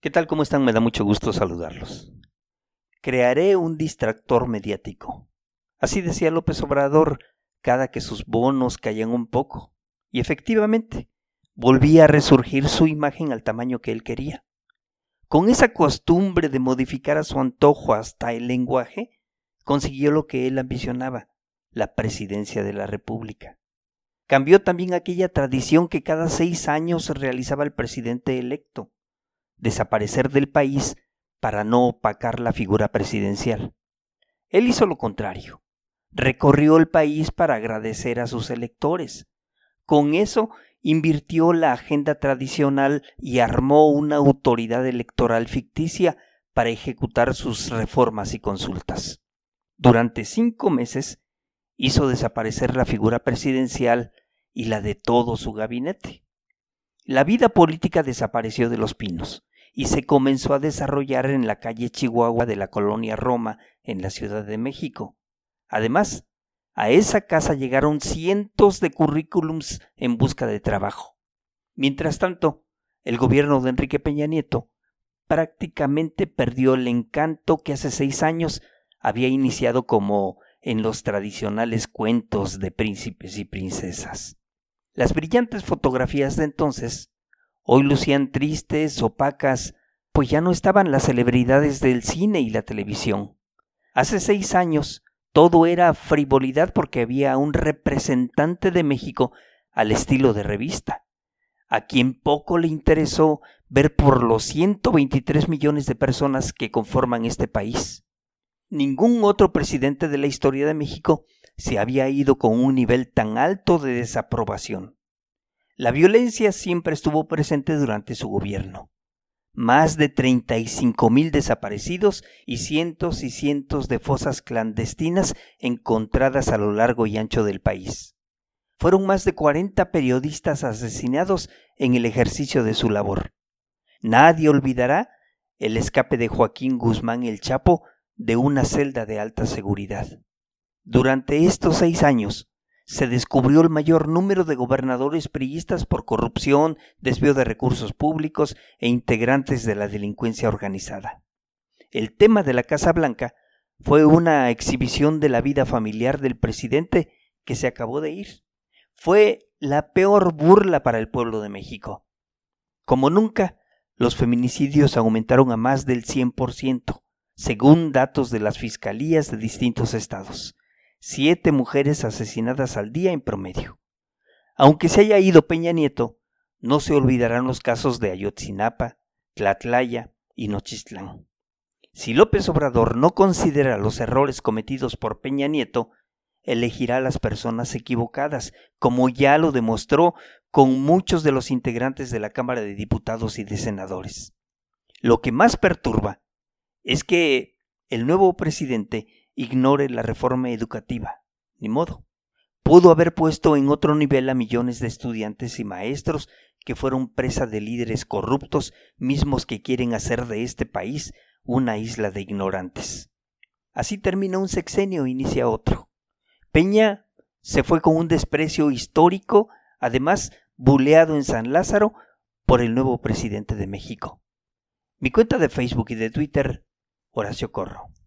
¿Qué tal? ¿Cómo están? Me da mucho gusto saludarlos. Crearé un distractor mediático. Así decía López Obrador cada que sus bonos caían un poco. Y efectivamente, volvía a resurgir su imagen al tamaño que él quería. Con esa costumbre de modificar a su antojo hasta el lenguaje, consiguió lo que él ambicionaba, la presidencia de la República. Cambió también aquella tradición que cada 6 años realizaba el presidente electo, desaparecer del país para no opacar la figura presidencial. Él hizo lo contrario. Recorrió el país para agradecer a sus electores. Con eso invirtió la agenda tradicional y armó una autoridad electoral ficticia para ejecutar sus reformas y consultas. Durante 5 meses hizo desaparecer la figura presidencial y la de todo su gabinete. La vida política desapareció de Los Pinos y se comenzó a desarrollar en la calle Chihuahua de la colonia Roma, en la Ciudad de México. Además, a esa casa llegaron cientos de currículums en busca de trabajo. Mientras tanto, el gobierno de Enrique Peña Nieto prácticamente perdió el encanto que hace 6 años había iniciado como en los tradicionales cuentos de príncipes y princesas. Las brillantes fotografías de entonces hoy lucían tristes, opacas, pues ya no estaban las celebridades del cine y la televisión. Hace 6 años todo era frivolidad porque había un representante de México al estilo de revista, a quien poco le interesó ver por los 123 millones de personas que conforman este país. Ningún otro presidente de la historia de México se había ido con un nivel tan alto de desaprobación. La violencia siempre estuvo presente durante su gobierno. Más de 35,000 desaparecidos y cientos de fosas clandestinas encontradas a lo largo y ancho del país. Fueron más de 40 periodistas asesinados en el ejercicio de su labor. Nadie olvidará el escape de Joaquín Guzmán el Chapo de una celda de alta seguridad. Durante estos 6 años, se descubrió el mayor número de gobernadores priistas por corrupción, desvío de recursos públicos e integrantes de la delincuencia organizada. El tema de la Casa Blanca fue una exhibición de la vida familiar del presidente que se acabó de ir. Fue la peor burla para el pueblo de México. Como nunca, los feminicidios aumentaron a más del 100%, según datos de las fiscalías de distintos estados. 7 mujeres asesinadas al día en promedio. Aunque se haya ido Peña Nieto, no se olvidarán los casos de Ayotzinapa, Tlatlaya y Nochistlán. Si López Obrador no considera los errores cometidos por Peña Nieto, elegirá a las personas equivocadas, como ya lo demostró con muchos de los integrantes de la Cámara de Diputados y de Senadores. Lo que más perturba es que el nuevo presidente ignore la reforma educativa. Ni modo. Pudo haber puesto en otro nivel a millones de estudiantes y maestros que fueron presa de líderes corruptos, mismos que quieren hacer de este país una isla de ignorantes. Así termina un sexenio e inicia otro. Peña se fue con un desprecio histórico, además buleado en San Lázaro por el nuevo presidente de México. Mi cuenta de Facebook y de Twitter, Horacio Corro.